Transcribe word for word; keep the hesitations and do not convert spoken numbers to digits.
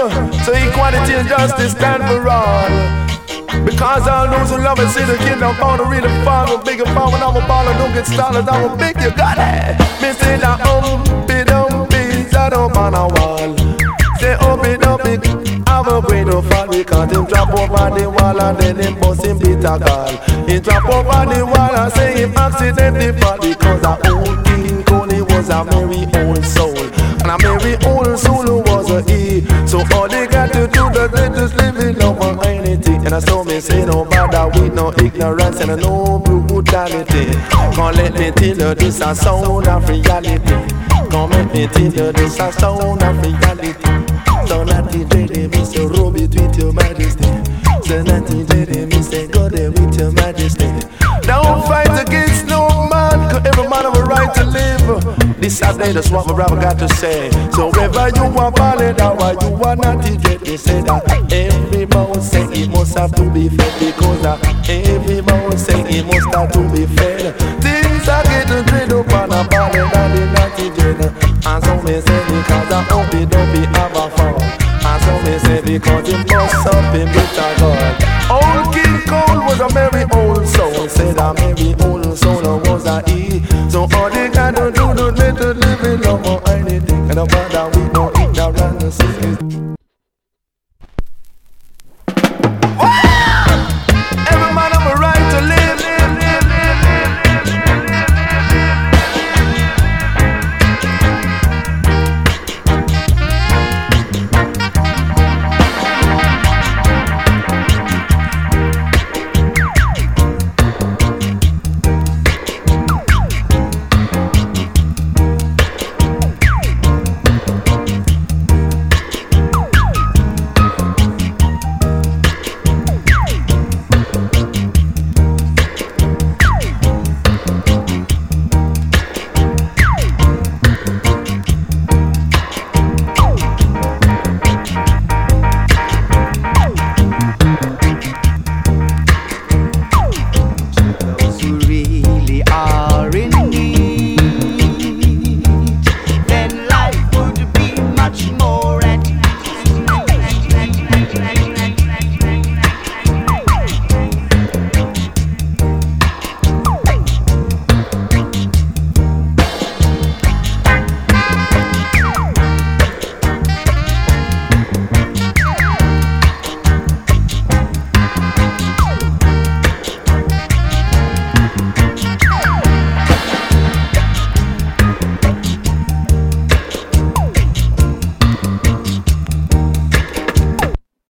so equality and justice stand for all. Because all those who love and see the kingdom bound to read the father, bigger power, I'm a baller, don't get started, I'm a big, you got it. Me say that umpy dumpy, that up on a wall. Say uppy dumpy, have a way to fall, because him drop over the wall and then him bust him beat a call. He drop over the wall and say him accidentally fall, because a old King Coney was a very old soul, and a very old soul who was a E. So all they got to do, they just live it over anything. And I saw me say no bother with no ignorance and no brutality. Can't let me tell you this a sound of reality. Can't let me tell you this a sound of reality. So not the day me say rub it with your majesty. So not the day me say go there with your majesty. Don't fight against no man, cause every man have a right to live. This Saturday, that's what my brother got to say. So whether you are valid or you are not, you get they say that every man say it must have to be fed, because that every man say it must have to be fed. Things are getting great up on a ballad and the naughty general. And some may say because I hope it don't be have a fall. And some may say because it must up in better